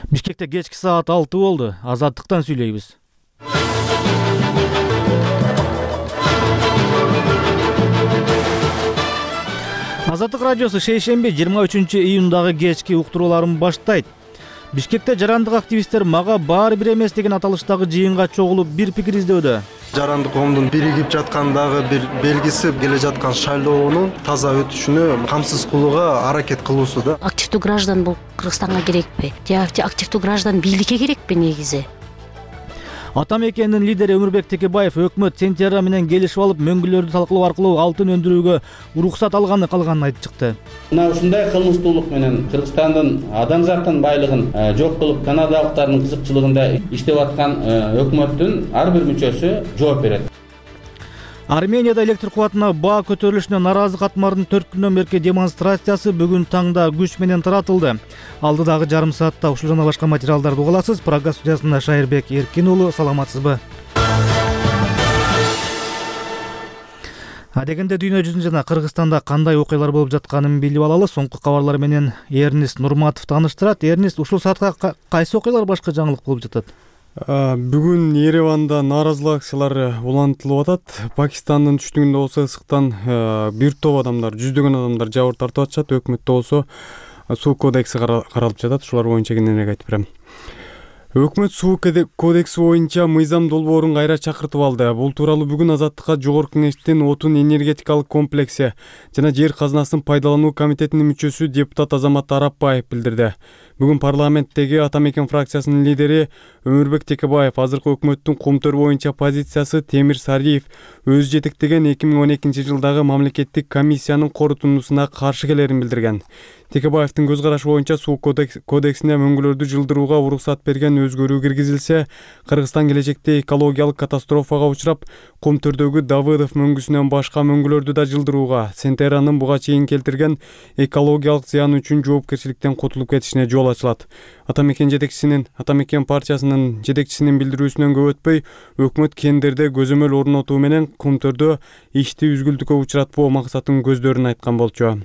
Бишкекте кечки саат 6 болду. Азаттыктан сүйлөйбүз. Азаттык радиосу шейшемби 23-июндагы кечки уктурууларын баштайт. Бишкекте жарандык активисттер мага баары бир эмес деген аталыштагы жыйынга чогулуп бир пикир издөөдө. Жарандык коомдун биригип жаткандагы бир белгиси келе жаткан шайлоонун таза өтүшүнө камсыз кылууга аракет кылуусу да. Активдүү граждан бул Кыргызстанга керекпи? Же активдүү граждан бийликке керекпи негизи? Ата мекенин лидери Өмүрбек Текебаев өкмөт Сентера менен келишип алып, мөңгүлөрдү талкылоо аркылуу алтын өндүрүүгө уруксат калганын айтып чыкты. Мына ушундай кылмыштуулук менен Кыргызстандын адамзаттын байлыгын жок кылып, канадалыктардын кызыкчылыгында иштеп аткан өкмөттүн ар бир мүчөсү жооп берет. Арменияда электр кубатына баа көтөрүлүшүнө наразы катмардын 4 күндөн берки демонстрациясы бүгүн таңда күч менен таратылды. Алдыдагы жарым саатта ушул жана башка материалдарды уга аласыз. Программа студиясында Шайырбек Эркин уулу, саламатсызбы? Адегенде дүйнө жүзүндө жана Кыргызстанда кандай окуялар болуп жатканын билип алалы. Соңку кабарлар менен Эрнист Нурматов тааныштырат. Эрнист, ушул саатка кайсы окуялар башка жаңылык болуп жатат? Бүгүн Ереванда нааразылык акциялары улантылып атат. Пакистандын түштүгүндө болсо ысыктан бир топ адамдар, жүздөгөн адамдар жабыр тартып атышат. Өкмөттө болсо суу кодекси каралып жатат. Шулар боюнча кененирээк айтып берем. Өкмөт суу кодекси боюнча мыйзам долбоорун кайра чакыртып алды. Бул тууралуу бүгүн Азаттыкка Жогорку Кеңештин отун энергетикалык комплекси жана жер казынасын пайдалануу комитетинин мүчөсү депутат Азамат Арапбаев билдирди. Бүгүн парламенттеги Ата мекен фракциясынын лидери Өмүрбек Текебаев азыркы өкмөттүн кумтөр боюнча позициясы Темир Сариев өзү жетектеген 2012-жылдагы мамлекеттик комиссиянын корутундусуна каршы келерин билдирген. Текебаевдин көз карашы боюнча суу кодексине мөңгүлөрдү жылдырууга уруксат берген өзгөрүү киргизилсе, Кыргызстан келечекте экологиялык катастрофага учурап, Комтөрдөгү Давыдов мөңгүсүнөн башка мөңгүлөрдү да жылдырууга, Сентеранын буга чейин келтирген экологиялык зыян үчүн жоопкерчиликтен кутулуп кетишине жол ачылат. Ата мекен партиясынын жетекчисинин билдирүүсүнөн көп өтпөй, өкмөт кендерде көзөмөл орнотуу менен Комтөрдө ишти үзгүлтүккө учуратпоо максатын көздөрүн айткан болчу.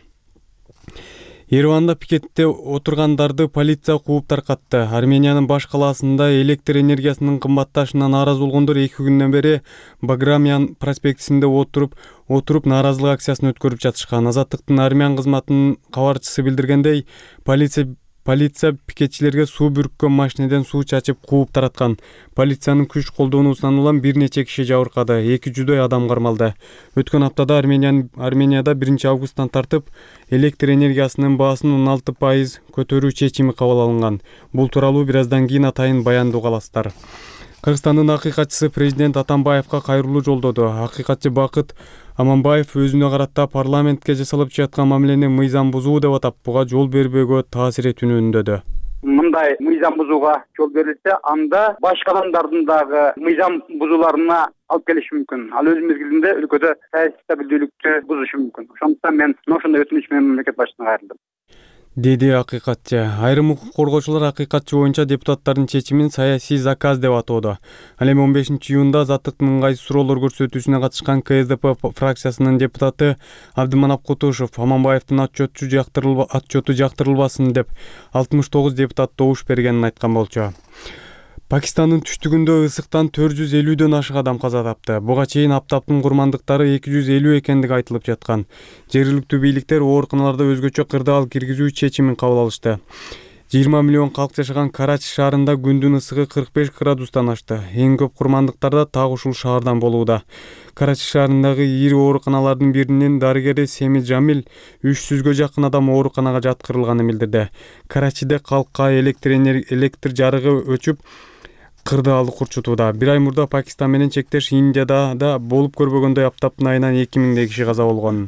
Ереванда пикетте отургандарды полиция кууп таркатты. Армениянын баш калаасында электр энергиясынын кымбатташына нааразы болгондор 2 күндөн бери Баграмян проспектисинде отуруп нааразылык акциясын өткөрүп жатышкан. Азаттыктын армян кызматынын кабарчысы билдиргендей, полиция пикетчилерге суу бүрүккөн машинеден суу чачып кууп тараткан. Полициянын күч колдонуусунан улам бир нече киши жабыркады, 200 адам кармалды. Өткөн аптада Арменияда 1 августтан тартып электр энергиясынын баасын 16% көтөрүү чечими кабыл алынган. Бул тууралуу бир аздан кийин атайын баянды уга аласыздар. Кыргызстандын акыйкатчысы президент Атамбаевка кайрылуу жолдоду. Акыйкатчы Бакыт Аманбаев өзүнө карата парламентке жасалып жаткан мамилени мыйзам бузуу деп атап, буга жол бербөөгө таасир этүүнү үндөдү. Мындай мыйзам бузууга жол берилсе, анда башка адамдардын дагы мыйзам бузууларына алып келиши мүмкүн. Ал өз мезгилинде өлкөдө саясий стабилдүүлүктү бузушу мүмкүн. Ошондуктан мен ошондой өтүнүч менен мамлекет башчысына кайрылдым, деди акыйкатчы. Айрым укук коргоочулар акыйкатчы боюнча депутаттардын чечимин саясий заказ деп атоодо. Ал эми 15-июнда Азаттыктын ыңгайсыз суроолор көрсөтүүсүнө катышкан КСДП фракциясынын депутаты Абдыманап Кутушев Аманбаевдин отчету жактырылбасын деп 69 депутат добуш бергенин айткан болчу. Пакистандын түштүгүндө ысыктан 450дөн ашык адам каза тапты. Буга чейин аптаптын курмандыктары 250 экендиги айтылып жаткан. Жергиликтүү бийликтер ооруканаларда өзгөчө кырдаал киргизүү чечимин кабыл алышты. 20 миллион калк жашаган Карачи шаарында күндүн ысыгы 45 градустан ашты. Эң көп курмандыктарда так ушул шаардан болууда. Карачи шаарындагы ири ооруканалардын биринин дарыгери Семи Жамил 300гө жакын адам ооруканага жаткырылганын билдирди. Карачиде калкка электр жарыгы өчүп, кырдаалы курчутууда. Бир ай мурда Пакистан менен чектеш Индияда да болуп көрбөгөндөй аптаптын айынан 2000 киши каза болгон.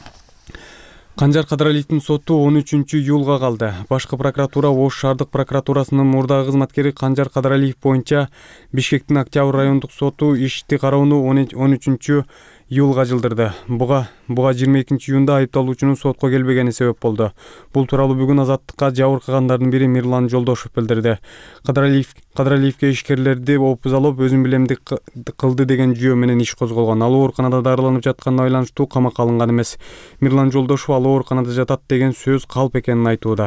Канжар Кадыралиевдин соту 13-июлга калды. Башкы прокуратура Ош шаардык прокуратурасынын мурдагы кызматкери Канжар Кадыралиев боюнча Бишкектин Октябрь райондук соту ишти кароону 13-июлга жылдырды. Буга 22-июнда айыпталуучунун сотко келбегени себеп болду. Бул тууралуу бүгүн Азаттыкка жабыркагандардын бири Мирлан Жолдошов билдирди. Кадыралиевге ишкерлерди опузалап өзүн билемдик кылды деген жүйө менен иш козголгон. Ал ооруканада дарыланып жатканына байланыштуу камакка алынган эмес. Мирлан Жолдошов ал ооруканада жатат деген сөз калп экенин айтууда.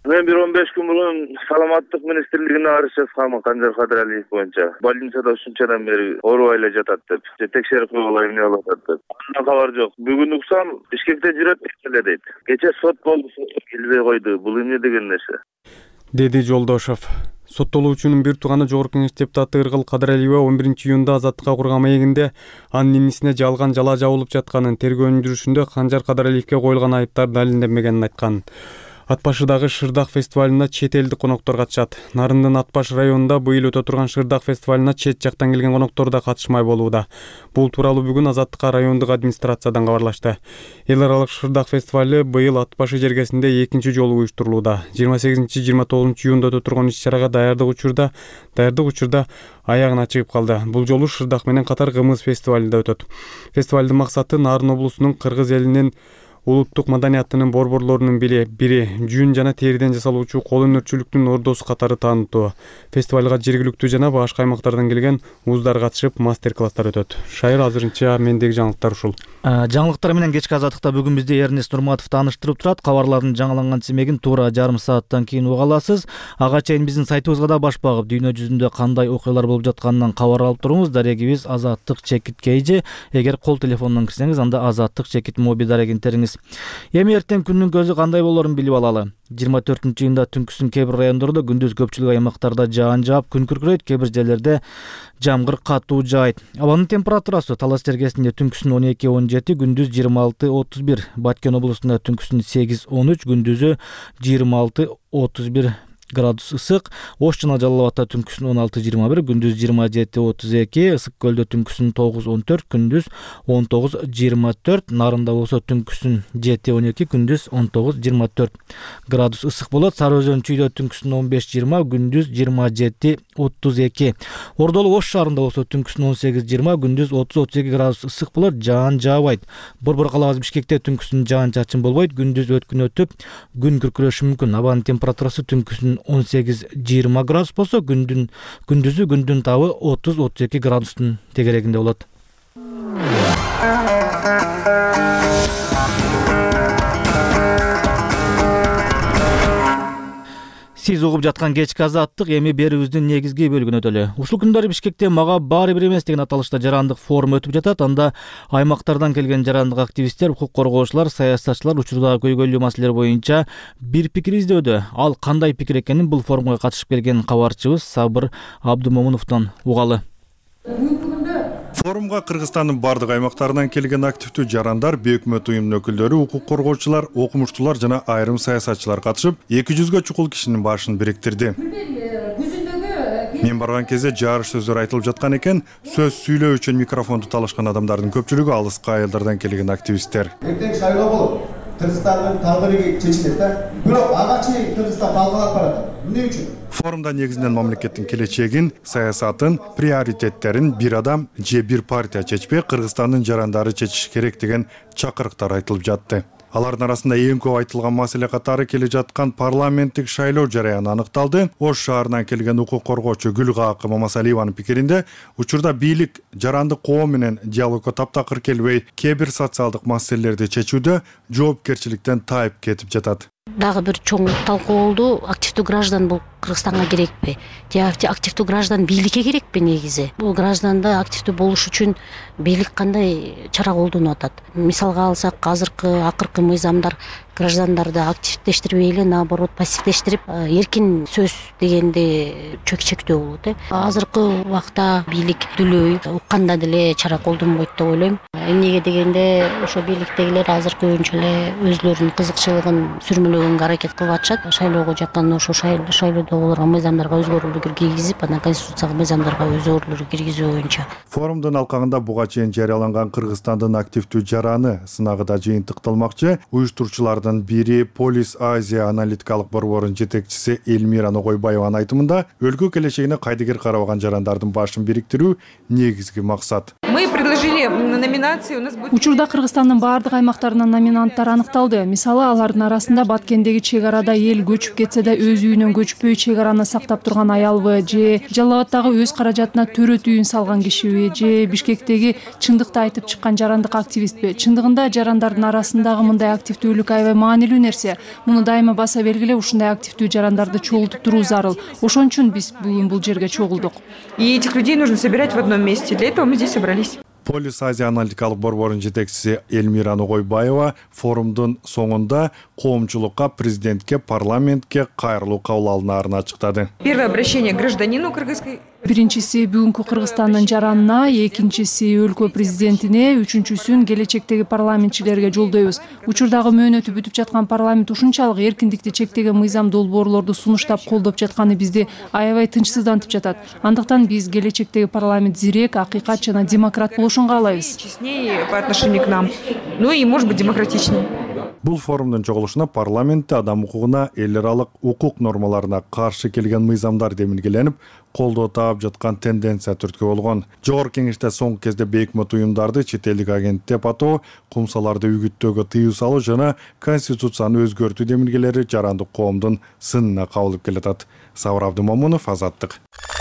Мен bir 15 gün burun Саламаттык министрлигине арыз жазганмын Канжар Кадыралиев боюнча. Больницада ушунчадан бери оорубай жатат деп, текшерип койгула эмне болуп атат деп. Андан кабар жок. Бүгүн уксам Бишкекте жүрөт эле дейт. Кече сот болду, келбей койду. Бул эмне деген нерсе? Деди Жолдошов. Соттолуучунун бир тууганы Жогорку Кеңеш депутаты Ыргыл Кадыралиева 11-июнда азаттыкка курган маегинде анын инисине жалган жала жабылып жатканын, тергөөнүн жүрүшүндө Канжар Кадыралиевке коюлган айыптар далилденбегенин айткан. Ат башыдагы Шырдак фестивалына чет элдик коноктор катышат. Нарындын Ат баш районунда быйыл өтө турган Шырдак фестивалына чет жактан келген коноктор да катышмай болууда. Бул тууралуу бүгүн Азаттыкка райондук администрациядан кабарлашты. Эл аралык Шырдак фестивалы быйыл Ат башы жергесинде экинчи жолу уюштурулууда. 28-29 июнда өтө турган иш-чарага даярдык учурда аягына чыгып калды. Бул жолу Шырдак менен катар Кымыз фестивали да өтөт. Фестивалдын максаты Нарын облусунун кыргыз элинин улуттук маданиятынын борборлорунун бири жүн жана териден жасалуучу кол өнөрчүлүктүн ордосу катары таанытуу. Фестивалга жергиликтүү жана башка аймактардан келген уздар катышып, мастер-класстар өтөт. Шайыр, азырынча мендеги жаңылыктар ушул. Жаңылыктар менен кечки азаттыкта бүгүн бизди Эрнест Нурматов тааныштырып турат. Кабарлардын жаңыланган тизмегин туура жарым сааттан кийин уга аласыз. Ага чейин биздин сайтыбызга да баш багып, дүйнө жүзүндө кандай окуялар болуп жатканынан кабар алып туруңуз. Дарегибиз azattik.kj. Эгер кол телефонунан кирсеңиз, анда azattik моби дарегин териңиз. Эми эртең күндүн көзү кандай болорун билип алалы. 24-июнда түнкүсүн кээ бир райондордо, күндүз көпчүлүк аймактарда жаан жаап, күн күркүрөйт, кээ бир жерлерде жамгыр катуу жаайт. Абанын температурасы Талас жергесинде түнкүсүн 12-17, күндүз 26-31, Баткен облусунда түнкүсүн 8-13, күндүзү 26-31 градус ысык. Ош жана Жалал Абадта түнкүсүн 16-21, күндүз 27-32, Ысык көлдө түнкүсүн 9-14, күндүз 19-24, Нарында болсо түнкүсүн 7-12, күндүз 19-24 градус ысык болот. Сары Өзөн Чүйдө түнкүсүн 15-20, күндүз 27-32. Ордолу Ош шаарында болсо түнкүсүн 18-20, күндүз 30-32 градус ысык болот, жаан жаабайт. Борбор калабыз Бишкекте түнкүсүн жаан чачын болбойт, күндүз өткүн өтүп, күн күркүрөшү мүмкүн. Абанын температурасы түнкүсүн 18-20 градус болсо, күндүзү күндүн табы 30-32 градустун тегерегинде болот. Сиз угуп жаткан кечки азаттык эми берүүбүздүн негизги бөлүгүнө өтөлү. Ушул күндөрү Бишкекте мага баары бир эмес деген аталышта жарандык форум өтүп жатат. Анда аймактардан келген жарандык активисттер, укук коргоочулар, саясатчылар учурдагы көйгөйлүү маселелер боюнча бир пикир издөдө. Ал кандай пикир экенин бул форумга катышып келген кабарчыбыз Сабыр Абдумомуновдон угалы. Форумга Кыргызстандын бардык аймактарынан келген активдүү жарандар, бейөкмөт уюмдун өкүлдөрү, укук коргоочулар, окумуштуулар жана айрым саясатчылар катышып, 200га чукул кишинин башын бириктирди. Мен барган кезде жарыш сөздөр айтылып жаткан экен, сөз сүйлөө үчүн микрофонду талашкан адамдардын көпчүлүгү алыска айылдардан келген активисттер. Эртең шайлоо болот. Кыргызстандын тагдыры чечилет да. Бирок ага чейин Кыргызстан калган барат. Эмне үчүн? Форумда негизинен мамлекеттин келечегин, саясатын, приоритеттерин бир адам же бир партия чечпей, Кыргызстандын жарандары чечиши керек деген чакырыктар айтылып жатты. Алардын арасында эң көп айтылган маселе катары келе жаткан парламенттик шайлоо жараяны аныкталды. Ош шаарынан келген укук коргоочу Гүлгакы Мамасалиеванын пикиринде, учурда бийлик жарандык коом менен диалогго таптакыр келбей, кээ бир социалдык маселелерди чечүүдө жоопкерчиликтен тайып кетип жатат. Дагы бир чоң талкуу болду. Активдүү граждан бул Кыргызстанга керекпи? Же активдүү граждан бийликке керекпи негизи? Бул гражданда активдүү болуш үчүн бийлик кандай чара колдонуп атат? Мисалга алсак, акыркы мыйзамдар граждандарды активдештирбей эле, наоборот, пассивдештирип, эркин сөз дегенди чектөө болот. Азыркы убакта бийлик дүлөй, укканда деле чара колдонбойт деп ойлойм. Эмнеге дегенде, ошо бийликтегилер азыркыынча эле өзлөрүнүн кызыкчылыгын сүрмөлөгөнгө аракет кылып атышат. Шайлоого жакын ошо шайлоодо болгон мыйзамдарга өзгөрүүлөр киргизип, анан конституцияга мыйзамдарга өзгөрүүлөр киргизүү боюнча. Форумдун алкагында буга чейин жарыяланган Кыргызстандын активдүү жараны сынагы да жыйынтыкталмакчы. Уюштуруучулардын бири Полис Азия аналитикалык борборунун жетекчиси Элмира Ногойбаеванын айтымында, өлкө келечегине кайдыгер карабаган жарандардын башын бириктирүү негизги максат. Мы предложили предложили номинации. У нас будет... Учурда Кыргызстандын баардык аймактарынан номинанттар аныкталды. Мисалы, алардын арасында Баткендеги чек арада эл көчүп кетсе да өз үйүнөн көчпөй чек араны сактап турган аялбы, же Жалал Абадтагы өз каражатына төрөт үйүн салган кишиби, же Бишкектеги чындыкты айтып чыккан жарандык активистпи. Чындыгында жарандардын арасындагы мындай активдүүлүк аябай маанилүү нерсе. Муну дайыма баса бергиле, ушундай активдүү жарандарды чогултуп туруу зарыл. Ошон үчүн биз бүгүн бул жерге чогулдук. И этих людей нужно собирать в одном месте. Для этого мы здесь собрались. Полис Азия аналитикалык борборунун жетекчиси Эльмира Ногойбаева форумдун соңунда коомчулукка, президентке, парламентке кайрылуу кабыл алынаарын ачыктады. Первое обращение к гражданину кыргызской. Биринчиси бүгүнкү Кыргызстандын жаранына, экинчиси өлкө президентине, үчүнчүсүн келечектеги парламентчилерге жолдойбуз. Учурдагы мөөнөтү бүтүп жаткан парламент ушунчалык эркиндикти чектеген мыйзам долбоорлорду сунуштап колдоп жатканы бизди аябай тынчсыздантып жатат. Андыктан биз келечектеги парламент зирек, акыйкат жана демократ болушун каалайбыз. Честнее по отношению к нам. Ну и, может быть, демократичнее. Бул форумдун чогулушуна парламентте адам укугуна, эл аралык укук нормаларына каршы келген мыйзамдар демилгеленип, колдоо таап жаткан тенденция түрткү болгон. Жогорку кеңеште соңку кезде бейөкмөт уюмдарды чет элдик агент деп атоо, кумсаларды үгүттөөгө тыюу салуу жана конституцияны өзгөртүү демилгелери жарандык коомдун сынына кабылып келатат. Сабыр Абдымомунов, Азаттык.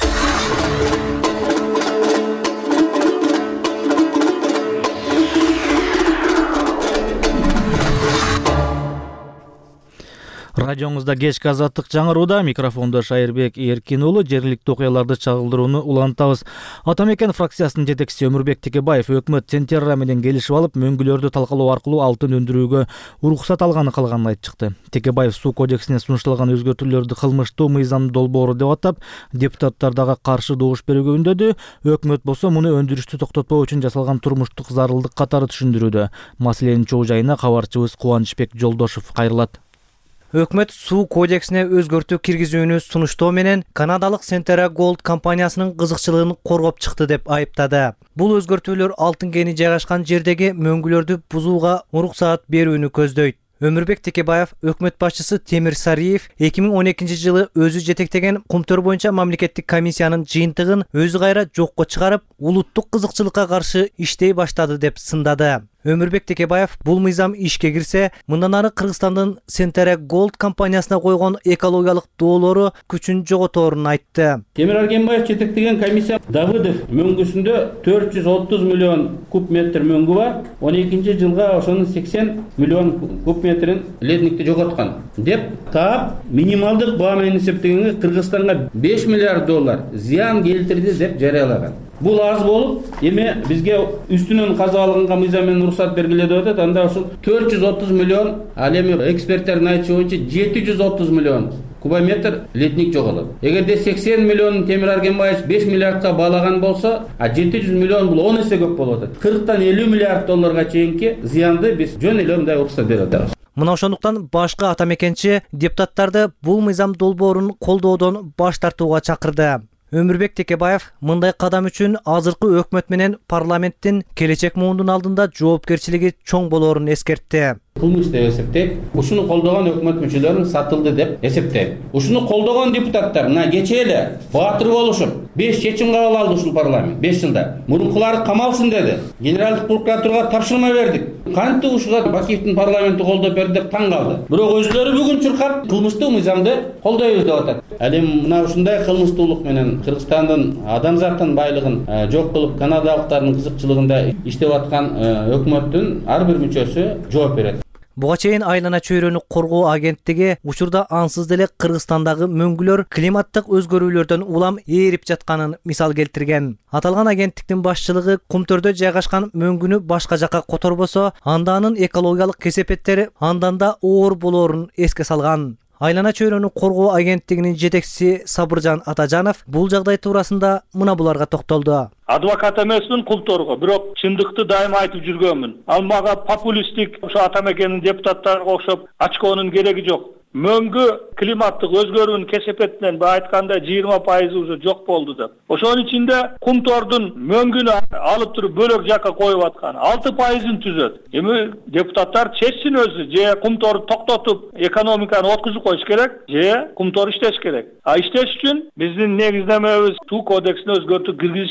Радиоңузда кечки Азаттык жаңырууда, микрофондо Шайырбек Эркин уулу. Жергиликтүү окуяларды чагылдырууну улантабыз. Атамекен фракциясынын жетекчиси Өмүрбек Текебаев өкмөт Центерра менен келишип алып, мөңгүлөрдү талкалоо аркылуу алтын өндүрүүгө уруксат алганы калганын айтып чыкты. Текебаев суу кодексине сунушталган өзгөртүүлөрдү кылмыштуу мыйзам долбоору деп атап, депутаттар дагы каршы добуш берүүгө үндөдү. Өкмөт болсо муну өндүрүштү токтотпоо үчүн жасалган турмуштук зарылдык катары түшүндүрүүдө. Маселенин чоо жайына кабарчыбыз Кубанычбек Жолдошов кайрылат. Өкмөт суу кодексине өзгөртүү киргизүүнү сунуштоо менен Канадалык Centera Gold компаниясынын кызыкчылыгын коргоп чыкты деп айыптады. Бул өзгөртүүлөр алтын кени жайгашкан жердеги мөңгүлөрдү бузууга уруксаат берүүнү көздөйт. Өмүрбек Текебаев өкмөт башчысы Темир Сариев 2012-жылы өзү жетектеген кумтөр боюнча мамлекеттик комиссиянын жыйынтыгын өзү кайра жокко чыгарып, улуттук кызыкчылыкка каршы иштей баштады деп сындады. Өмүрбек Текебаев бул мыйзам ишке кирсе, мындан ары Кыргызстандын Centera Gold компаниясына койгон экологиялык доолору күчүн жоготорун айтты. Темир Аргенбаев жетектеген комиссия Давыдов мөңгүсүндө 430 миллион куб метр мөңгү бар. 12-жылга ошонун 80 миллион куб метрин ледникти жоготкан деп таап, минималдык баа менен эсептегенде Кыргызстанга 5 миллиард доллар зыян келтирди деп жарыялаган. Бул аз болуп, эми бизге үстүнөн казып алынган мыйзам менен уруксат бергиле деп атат. Анда ушул 430 миллион, ал эми эксперттердин айтышы боюнча 730 миллион кубометр ледник жоголот. Эгерде 80 миллион Темир Аргенбаев 5 миллиардка баалаган болсо, 700 миллион бул 10 эсе көп болуп атат. 40-тан 50 миллиард долларга чейинки зыянды биз жөн эле мындай уруксат берип атабыз. Мына ошондуктан башкы атамекенчи депутаттарды бул мыйзам долбоорун колдоодон баш тартууга чакырды. Өмүрбек Текебаев мындай кадам үчүн азыркы өкмөт менен парламенттин келечек муундун алдында жоопкерчилиги чоң болоорун эскертти. Кылмыш деп эсептейт. Ушуну колдогон өкмөт мүчөлөрү сатылды деп эсептейт. Ушуну колдогон депутаттар мына кечээ эле баатыр болушуп 5 чечим кабыл алды ушул парламент 5 жылда. Мурункулары камалсын деди. Генералдык прокуратурага тапшырма бердик. Кантип ушуга Бакиевдин парламенти колдоп берди деп таң калды. Бирок өзлөрү бүгүн чуркап кылмыштуу мыйзамды колдойбуз деп атат. Ал эми мына ушундай кылмыштуулук менен Кыргызстандын адамзаттын байлыгын жок кылып канадалыктардын кызыкчылыгында иштеп аткан өкмөттүн ар бир мүчөсү жооп берет. Буга чейин Айлана чөйрөнү коргоо агенттиги учурда ансыз деле Кыргызстандагы мөңгүлөр климаттык өзгөрүүлөрдөн улам ээрип жатканын мисал келтирген. Аталган агенттиктин башчылыгы кумтөрдө жайгашкан мөңгүнү башка жакка которбосо, анда анын экологиялык кесепеттери андан да оор болоорун эске салган. Айлана чөйрөнү коргоо агенттигинин жетекчиси Сабыржан Атажанов бул жагдай туурасында мына буларга токтолду. Адвокат эмесмин, култорго, бирок чындыкты дайыма айтып жүргөнмүн. Ал мага популисттик ошо атамекенин депутаттарына окшоп ачкоонун кереги жок. Мөңгү климаттык өзгөрүүнүн кесепетинен айтканда 20% уже жок болду деп. Ошонун ичинде кумтордун мөңгүнү алып туруп бөлөк жакка коюп аткан 6%-ын түзөт. Эми депутаттар чечсин өзү, же кумторду токтотуп экономиканы откузуп коюш керек, же кумтор иштеш керек. А иштеш үчүн биздин негиздемебиз суу кодексине өзгөртүү киргизиш керек.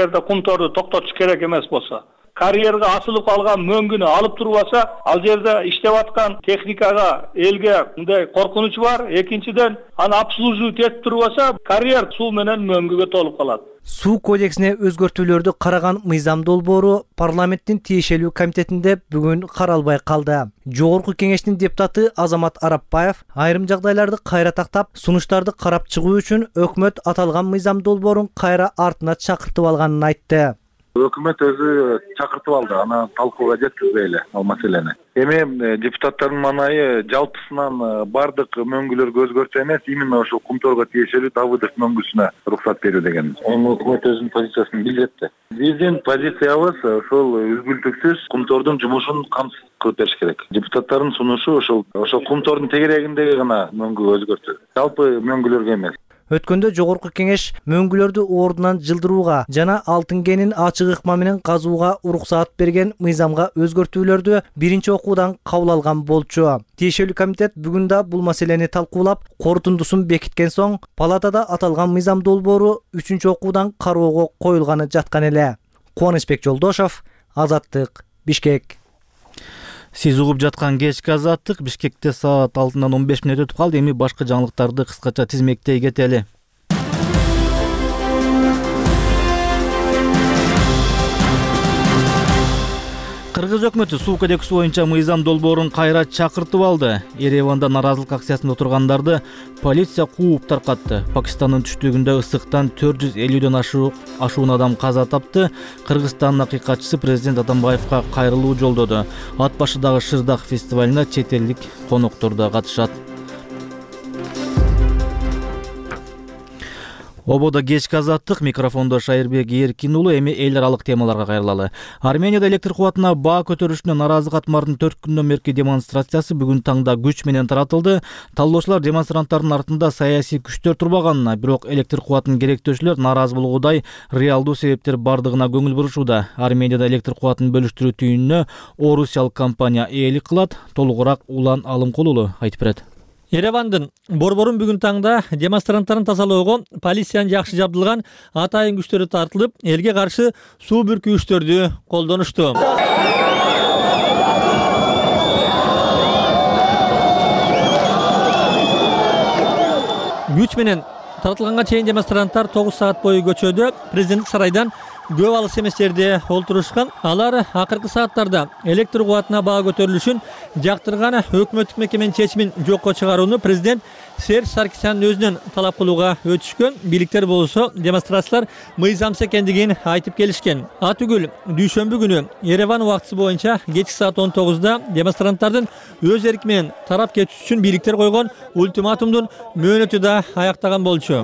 эгерде кумторду токтотуш керек эмес болсо, карьерге асылып калган мөңгүнү алып турбаса, ал жерде иштеп аткан техникага, элге мындай коркунуч бар. Экинчиден, аны обслуживать этип турбаса, карьер суу менен мөңгүгө толуп калат. Суу кодексине өзгөртүүлөрдү караган мыйзам долбоору парламенттин тиешелүү комитетинде бүгүн каралбай калды. Жогорку кеңештин депутаты Азамат Арапбаев айрым жагдайларды кайра тактап, сунуштарды карап чыгуу үчүн өкмөт аталган мыйзам долбоорун кайра артына чакыртып алганын айтты. Өкмөт өзү чакыртып алды, аны талкууга жеткизбейли ал маселени. Эми депутаттардын манайы жалпысынан бардык мөңгүлөргө өзгөртүү эмес, именно ошол кумторго тиешелүү Давыдов мөңгүсүнө уруксат берүү деген. Оны өкмөт өзүнүн позициясын билдирди. Биздин позициябыз ошол үзгүлтүксүз кумтордун жумушун камсыз кылып бериш керек. Депутаттардын сунушу ошол кумтордун тегерегиндеги гана мөңгү өзгөртүү. Жалпы мөңгүлөргө эмес. Өткөндө жогорку кеңеш мөңгүлөрдү ордунан жылдырууга жана алтын кенин ачык ыкма менен казууга уруксаат берген мыйзамга өзгөртүүлөрдү биринчи окуудан кабыл алган болчу. Тиешелүү комитет бүгүн да бул маселени талкуулап, корутундусун бекиткен соң, палатада аталган мыйзам долбоору 3-чү окуудан кароого коюлганы жаткан эле. Кубанычбек Жолдошов, Азаттык, Бишкек. Сиз угуп жаткан кечки Азаттык. Бишкекте саат 6-дан 15 мүнөт өтүп калды. Эми башка жаңылыктарды кыскача тизмектей кетели. Кыргыз өкмөтү суу кодекси боюнча мыйзам долбоорун кайра чакыртып алды. Ереванда наразылык акциясында отургандарды полиция кууп таркатты. Пакистандын түштүгүндө ысыктан 450дөн ашуун адам каза тапты. Кыргызстандын акыйкатчысы президент Атамбаевга кайрылуу жолдоду. Ат башыдагы Шырдак фестивалына чет элдик коноктор да катышат. Ободо кечки Азаттык, микрофондо Шайырбек Эркин уулу. Эми эл аралык темаларга кайрылалы. Арменияда электр кубатына баа көтөрүлүшүнө наразы катмардын 4 күндөн берки демонстрациясы бүгүн таңда күч менен таратылды. Талоочулар демонстранттардын артында саясий күчтөр турбаганына, бирок электр кубатын керектөөчүлөр наразы болгудай реалдуу себептер бардыгына көңүл бурушууда. Арменияда электр кубатын бөлүштүрүү түйүнүнө орусиялык компания ээлик кылат. Толугураак Улан Алымкул уулу айтып берет. Еревандын борборун бүгүн таңда демонстранттарын тазалоого полициянын жакшы жабдылган атайын күчтөрү тартылып, элге каршы суу бүркүүчтөрдү колдонушту. Күч менен тартылганга чейин демонстранттар 9 саат бою көчөдө президенттик сарайдан көп алыс эмес жерде олтурушкан. Алар акыркы сааттарда электр кубатына баа көтөрүлүшүн жактырган өкмөттүк мекеменин чечимин жокко чыгарууну президент Серж Саркисян өзүнөн талап кылууга өтүшкөн. Бийликтер болсо демонстрациялар мыйзамсыз экендигин айтып келишкен. Атүгүл дүйшөмбү күнү Ереван убактысы боюнча кечки саат 19-да демонстранттардын өз эрки менен тарап кетиш үчүн бийликтер койгон ультиматумдун мөөнөтү да аяктаган болчу.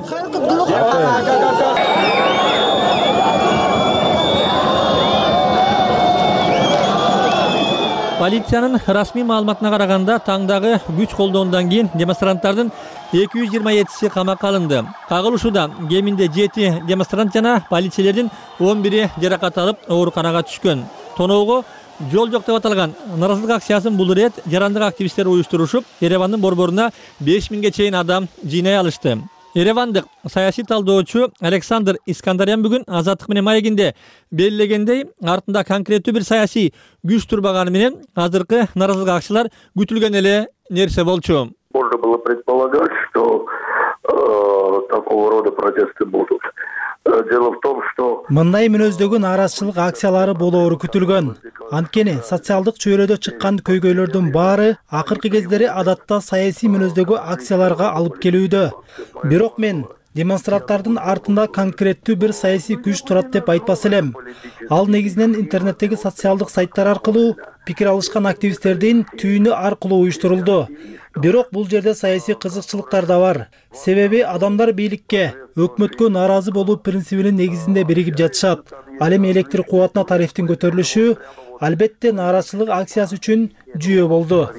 Полициянын расмий маалыматына караганда таңдагы күч колдоондан кийин демонстранттардын 227си камакка алынды. Кагылышууда кеминде 7 демонстрант жана полицейлердин 11 жаракат алып ооруканага түшкөн. Тоноого жол жок деп аталган наразылык акциясын бул ирет жарандык активисттер уюштурушуп, Еревандын борборуна 5000ге чейин адам жыйнай алышты. Еревандык саясий талдоочу Александр Искандарян бүгүн Азаттык менен маегинде белгилегендей, артында конкреттүү бир саясий күч турбаганы менен азыркы наразылык акчылар күтүлгөн эле нерсе болчу. Можно было предполагать, что такого рода протесты будут. Дело в том, что мындай мүнөздөгү нааразычылык акциялары болоору күтүлгөн. Анткени социалдык чөйрөдө чыккан көйгөйлөрдүн баары акыркы кездери адатта саясий мүнөздөгү акцияларга алып келүүдө. Бирок мен демонстранттардын артында конкреттүү бир саясий күч турат деп айтпас элем. Ал негизинен интернеттеги социалдык сайттар аркылуу пикир алышкан активисттердин түйүнү аркылуу уюштурулду. Бирок бул жерде саясий кызыкчылыктар да бар. Себеби адамдар бийликке, өкмөткө нааразы болуу принцибинин негизинде биригип жатышат. Ал эми электр кубатына тарифтин көтөрүлүшү албетте нааразычылык акциясы үчүн жүйө болду.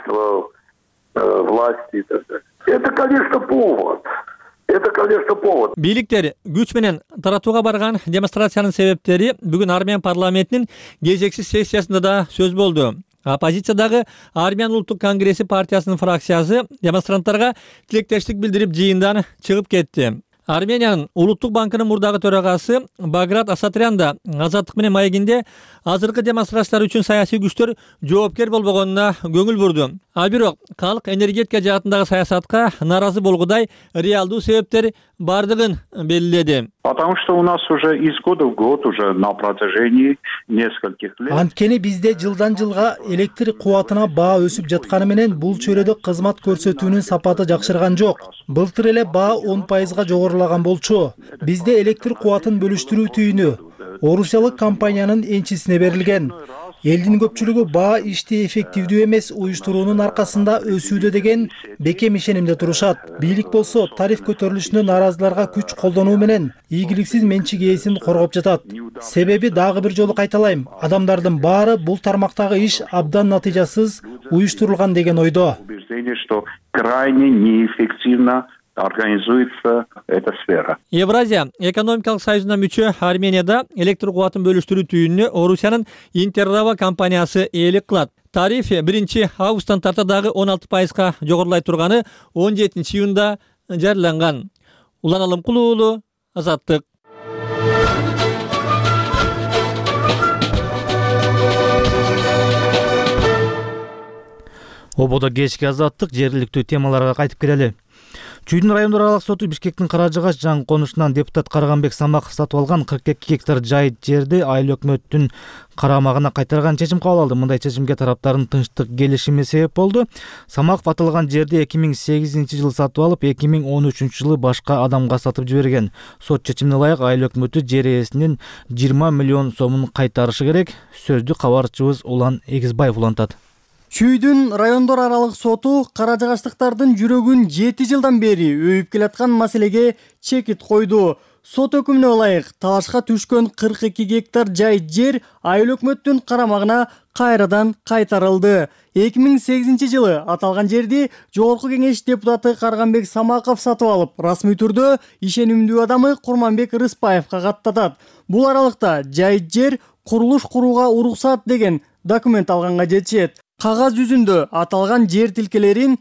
Это, конечно, повод. Бийликтер күч менен таратууга барган демонстрациянын себептери бүгүн Армян парламентинин кезексиз сессиясында да сөз болду. Оппозициядагы Армян улуттук конгресси партиясынын фракциясы демонстранттарга тилектештик билдирип жыйындан чыгып кетти. Армениянын Улуттук банкынын мурдагы төрагасы Баграт Асатрян да Азаттык менен маегинде азыркы демонстрациялар үчүн саясий күчтөр жоопкер болбогонуна көңүл бурду. Ал бирок калк энергетика жаатындагы саясатка нааразы болгудай реалдуу себептер бардыгын белгиледи. Потому что у нас уже из года в год, уже на протяжении нескольких лет. Анткени бизде жылдан жылга электр кубатына баа өсүп жатканы менен бул чөйрөдө кызмат көрсөтүүнүн сапаты жакшырган жок. Былтыр эле баа 10%га жогорулаган болчу. Бизде электр кубатын бөлүштүрүү түйүнү орусиялык компаниянын энчисине берилген. Элдин көпчүлүгү баа ишти эффективдүү эмес уюштуруунун аркасында өсүүдө деген бекем ишенимде турушат. Бийлик болсо тариф көтөрүлүшүнө нааразыларга күч колдонуу менен ийгиликсиз менчик ээсин коргоп жатат. Себеби дагы бир жолу кайталайм, адамдардын баары бул тармактагы иш абдан натыйжасыз уюштурулган деген ойдо. Убеждение, что крайне неэффективно организуется эта сфера. Евразия экономикалык союзуна мүчө Арменияда электр кубатын бөлүштүрүү түйүнүнө Орусиянын Интеррава компаниясы ээлик кылат. Тариф 1 августтан тарта дагы 16%га жогорулай турганы 17 июнда жарыяланган. Улан Алымкул уулу, Азаттык. Ободо кечки Азаттык жергиликтүү темаларга кайтып келели. Чүйдүн райондор аралык соту Бишкектин Каражыгаш жаңы конушунан депутат Карганбек Самаков сатып алган 42 гектар жайыт жерди айыл өкмөттүн карамагына кайтарган чечим кабыл алды. Мындай чечимге тараптардын тынчтык келишими себеп болду. Самаков аталган жерди 2008-жылы сатып алып, 2013-жылы башка адамга сатып жиберген. Сот чечимине ылайык айыл өкмөтү жер ээсинин 20 миллион сомун кайтарышы керек. Сөздү кабарчыбыз Улан Эгизбаев улантат. Чүйдүн райондор аралык соту каражыгаштыктардын жүрөгүн 7 жылдан бери өйүп келаткан маселеге чекит койду. Сот өкүмүнө ылайык талашка түшкөн 42 гектар жайыт жер айыл өкмөттүн карамагына кайрадан кайтарылды. 2008-жылы аталган жерди Жогорку кеңеш депутаты Карганбек Самаков сатып алып, расмий түрдө ишенимдүү адамы Курманбек Рыспаевка каттатат. Бул аралыкта жайыт жер курулуш курууга уруксат деген документ алганга жетишет. Кагаз жүзүндө аталган жер тилкелерин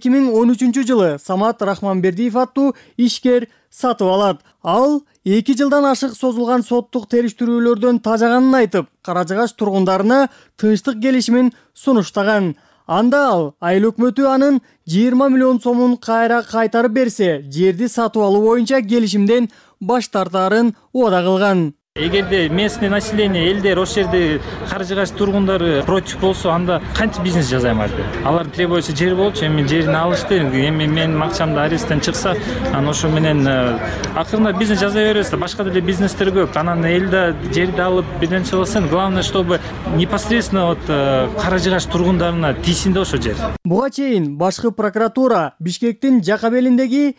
2013-жылы Самат Рахманбердиев аттуу ишкер сатып алат. Ал 2 жылдан ашык созулган соттук териштирүүлөрдөн тажаганын айтып, Каражыгаш тургундарына тынчтык келишимин сунуштаган. Анда ал айыл өкмөтү анын 20 миллион сомун кайра кайтарып берсе, жерди сатып алуу боюнча келишимден баш тартаарын убада кылган. Эгерде местный население, элдер ошол жерде Каражыгаш тургундары против болсо, анда кантип бизнес жасайм арды? Алар требуется жер болчу, эми жерин алышты. Эми менин акчамды аресттен чыкса, анан ошо менен акырында бизнес жасай беребиз да, башка деле бизнестер көп. Анан элде жерди алып бирденче кылсын. Главное, чтобы непосредственно вот Каражыгаш тургундарына тийсин да ошо жер. Буга чейин башкы прокуратура Бишкектин Жакабелиндеги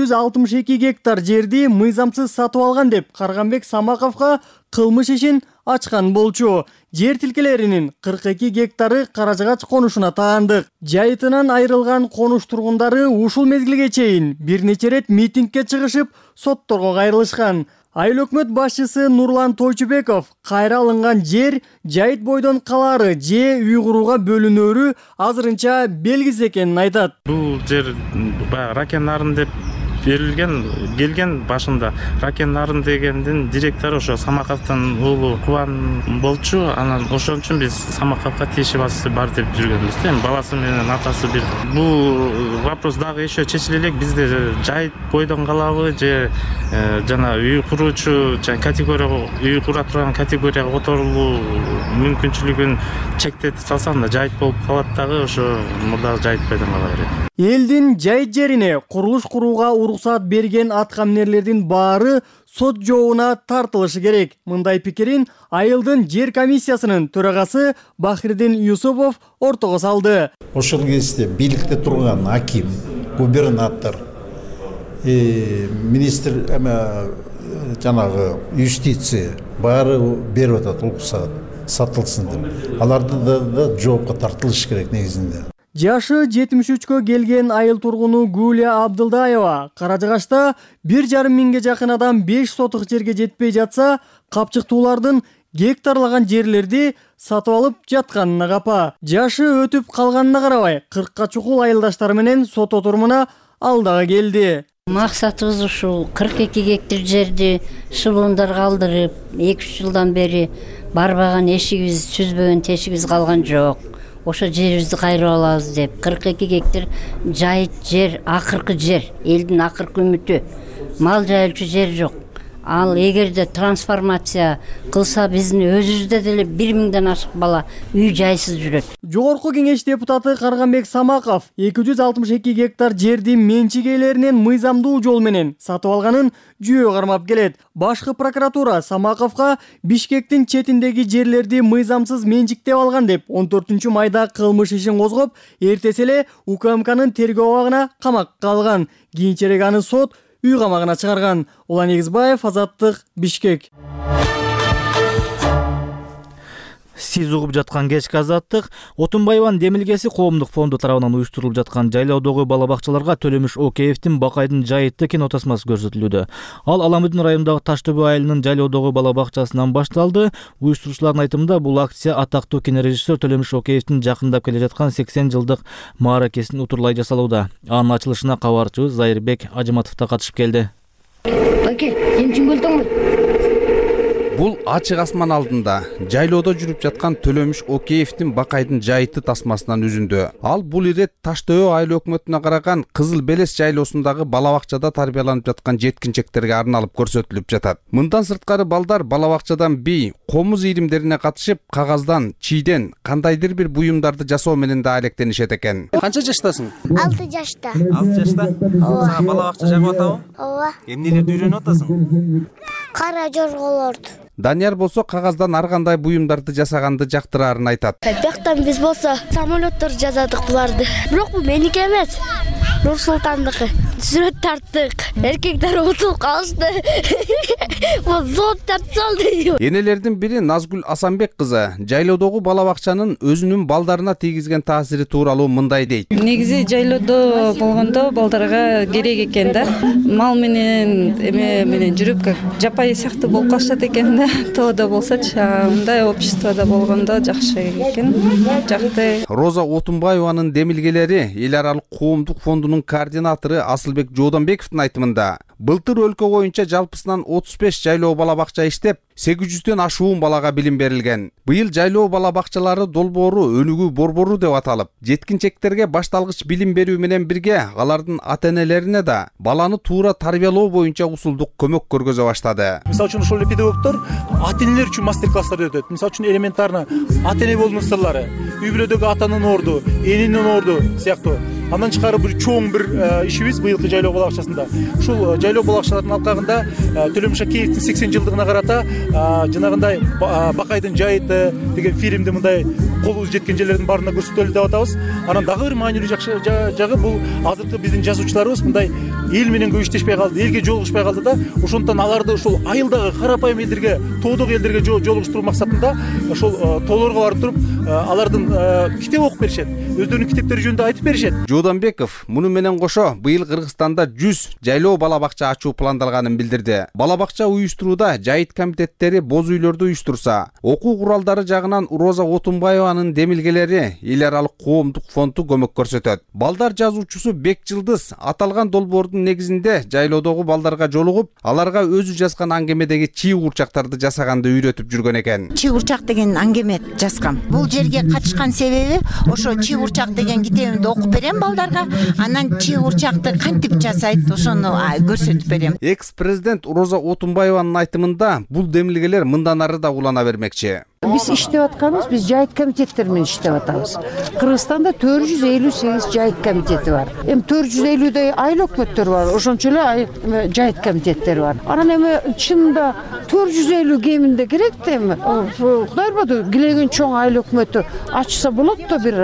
262 гектар жерди мыйзамсыз сатып алган деп Карганбек Самаков кылмыш ишин ачкан болчу. Жер тилкелеринин 42 гектары Каражыгач конушуна таандык. Жайытынан айрылган конуш тургундары ушул мезгилге чейин бир нече рет митингге чыгышып, сотторго кайрылышкан. Айыл өкмөт башчысы Нурлан Тойчубеков кайра алынган жер жайыт бойдон калаары же үй курууга бөлүнөөрү азырынча белгисиз экенин айтат. Бул жер Ракен Нарын деп берилген, келген башында. Ракен Нарын дегендин директору ошо Самаковдун уулу Кубан болчу. Анан ошон үчүн биз Самаковго тиешеси бар деп жүргөнбүз. Эми баласы менен атасы бир. Бул вопрос дагы еще чечиле элек. Бизде жайыт бойдон калабы же жана үй куруучу категория, үй кура турган категорияга которулуу мүмкүнчүлүгүн чектетип салсам да жайыт болуп калат дагы, ошо мурдагы жайыт бойдон кала берет. Элдин жайыт жерине курулуш курууга уруксат берген аткаминерлердин баары сот жообуна тартылышы керек. Мындай пикирин айылдын жер комиссиясынын төрагасы Бахридин Юсупов ортого салды. Ошол кезде бийликте турган аким, губернатор, министр жанагы юстиция баары берип атат уруксат сатылсын деп. Аларды да жоопко тартылыш керек негизинде. Жашы 73-кө келген айыл тургуну Гулия Абдылдаева Каражыгашта 1,5 миңге жакын адам 5 сотук жерге жетпей жатса, капчыктуулардын гектарлаган жерлерди сатып алып жатканына капа. Жашы өтүп калганына карабай, 40ка чукул айылдаштары менен сот отурумуна ал дагы келди. Максатыбыз ушул 42 гектар жерди шылуундарга алдырып, 2-3 жылдан бери барбаган эшигибиз, сүзбөгөн тешигибиз калган жок. Ошо жерибизди кайрып алабыз деп 42 гектар жайыт жер, акыркы жер, элдин акыркы үмүтү. Мал жайылчу жер жок. Ал эгерде трансформация кылса биздин өзүбүздө деле 1000ден ашык бала үй жайсыз жүрөт. Жогорку кеңеш депутаты Карганбек Самаков 262 гектар жерди менчик ээлеринен мыйзамдуу жол менен сатып алганын жүйө кармап келет. Башкы прокуратура Самаковго Бишкектин четиндеги жерлерди мыйзамсыз менчиктеп алган деп 14 майда кылмыш ишин козгоп, эртеси эле УКМКнын тергөө абагына камакка алган. Кийинчерээк аны сот үй камагына чыгарган. Улан Эгизбаев, Азаттык, Бишкек. Сиз угуп жаткан кечки Азаттык. Отунбаеванын демилгеси коомдук фонду тарабынан уюштурулуп жаткан жайлоодогу бала бакчаларга Төлөмүш Океевдин Бакайдын жайыты кинотасмасы көрсөтүлүүдө. Ал Аламүдүн районундагы Таштөбө айылынын жайлоодогу бала бакчасынан башталды. Уюштуруучулардын айтымында бул акция атактуу кинорежиссер Төлөмүш Океевдин жакындап келе жаткан 80 жылдык мааракесин утурлай жасалууда. Анын ачылышына кабарчыбыз Зайырбек Ажыматов да катышып келди. Бул ачык асман алдында жайлоодо жүрүп жаткан Төлөмүш Океевдин Бакайдын жайыты тасмасынан үзүндү. Ал бул ирет Таштөбө айыл өкмөтүнө караган Кызыл Белес жайлоосундагы бала бакчада тарбияланып жаткан жеткинчектерге арналып көрсөтүлүп жатат. Мындан сырткары балдар бала бакчадан бий, комуз ийримдерине катышып, кагаздан, чийден кандайдыр бир буюмдарды жасоо менен да алектенишет экен. Канча жаштасың? 6 жашта. 6 жашта? Сага бала бакча жагып атабы? Ооба. Эмнелерди үйрөнүп атасың? Кара жорголорду. Данияр болсо кагаздан ар кандай буюмдарды жасаганды жактыраарын айтат. Бияктан биз болсо самолеттор жасадык буларды. Бирок бул меники эмес. Нур Султандыкы. Сүрөт тарттык. Эркектер утуп калышты. Бул зот тартсалды. Энелердин бири Назгүл Асанбек кызы жайлоодогу бала бакчанын өзүнүн балдарына тийгизген таасири тууралуу мындай дейт. Негизи жайлоодо болгондо балдарга керек экен да. Мал менен эме менен жүрүп как жапайы сыяктуу болуп калышат экен да. Тоодо болсочу, мындай обществодо болгондо жакшы экен. Жакты. Роза Отунбаеванын демилгелери эл аралык коомдук фондунун координатору Асылбек Жоодонбековдун айтымында былтыр өлкө боюнча жалпысынан 35 жайлоо бала бакча иштеп, 800дөн ашуун балага билим берилген. Быйыл жайлоо бала бакчалары долбоору өнүгүү борбору деп аталып, жеткинчектерге башталгыч билим берүү менен бирге алардын ата-энелерине да баланы туура тарбиялоо боюнча усулдук көмөк көргөзө баштады. Мисалы үчүн ошол педагогдор ата-энелер үчүн мастер-класстар өтөт. Мисалы үчүн элементарно ата-эне болуунун сырлары, үй бүлөдөгү атанын орду, энинин орду сыяктуу. Андан тышкары бир чоң бир ишибиз быйылкы жайлоо бала бакчасында. Ушул жайлоо бала бакчаларынын алкагында Төлөмүш Океевдин 80 жылдыгына карата жанагындай Бакайдын жайыты деген фильмди мындай колубуз жеткен жерлердин баарына көрсөтөлү деп атабыз. Анан дагы бир маанилүү жагы бул азыркы биздин жазуучуларыбыз мындай эл менен көбүштешпей калды, элге жолугушпай калды да. Ошондуктан аларды ушул айылдагы карапайым элдерге, тоодогу элдерге жолугуштуруу максатында ошол тоолорго барып туруп алардын китеп окуп беришет. Өздөрүнүн китептери жөнүндө айтып беришет. Жоодонбеков муну менен кошо быйыл Кыргызстанда 100 жайлоо бала бакча ачуу пландалганын билдирди. Бала бакча уюштурууда жайыт комитеттери боз үйлөрдү уюштурса, окуу куралдары жагынан Роза Отунбаеванын демилгелери эл аралык коомдук фонду көмөк көрсөтөт. Балдар жазуучусу Бек Жылдыз аталган долбоордун негизинде жайлоодогу балдарга жолугуп, аларга өзү жазган аңгемедеги чий курчактарды жасаганды үйрөтүп жүргөн экен. Чий курчак деген аңгеме жазгам. Бул жерге катышкан себеби ошо чий курчак деген китебимди окуп берем балдарга, анан чий курчакты кантип жасайт ошону көрсөтүп берем. Экс-президент Роза Отунбаеванын айтымында бул демилгелер мындан ары да улана бермекчи. Биз иштеп атканыбыз, биз жайыт комитеттери менен иштеп атабыз. Кыргызстанда 458 жайыт комитети бар. Эми 450дөй айыл өкмөттөр бар, ошончо эле жайыт комитеттери бар. Анан эми чынында 450 кеминде керек да эми. Кудай ырбады, килеген чоң айыл өкмөтү ачса болот да бир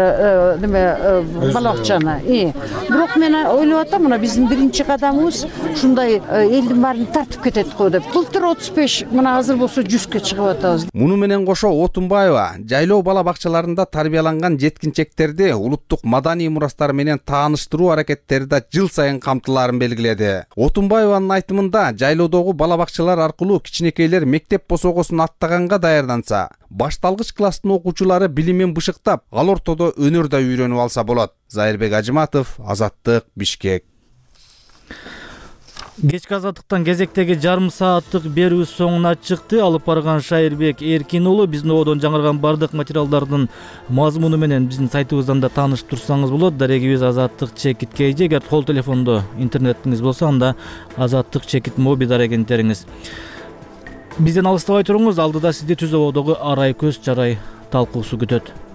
бала бакчаны. Бирок мен ойлоп атам, мына биздин биринчи кадамыбыз ушундай элдин баарын тартып кетет го деп. Былтыр 35, мына азыр болсо 100ке чыгып атабыз. Муну менен кошо Отунбаева жайлоо бала бакчаларында тарбияланган жеткинчектерди улуттук маданий мурастар менен тааныштыруу аракеттери да жыл сайын камтылаарын белгиледи. Отунбаеванын айтымында жайлоодогу бала бакчалар аркылуу кичинекейлер мектеп босогосун аттаганга даярданса, башталгыч класстын окуучулары билимин бышыктап, ал ортодо өнөр да үйрөнүп алса болот. Зайырбек Ажыматов, Азаттык, Бишкек. Кечки азаттыктан кезектеги жарым сааттык берүү соңуна чыкты. Алып барган Шайырбек Эркин уулу. Биздин одон жаңырган бардык материалдардын мазмуну менен биздин сайтыбыздан да таанышып турсаңыз болот. Дарегибиз Азаттык чекит KG. Эгер кол телефондо интернетиңиз болсо, анда Азаттык чекит моби дарегин териңиз. Бизден алыстабай туруңуз. Алдыда сизди Түз Ободогу арай көз жарай талкуусу күтөт.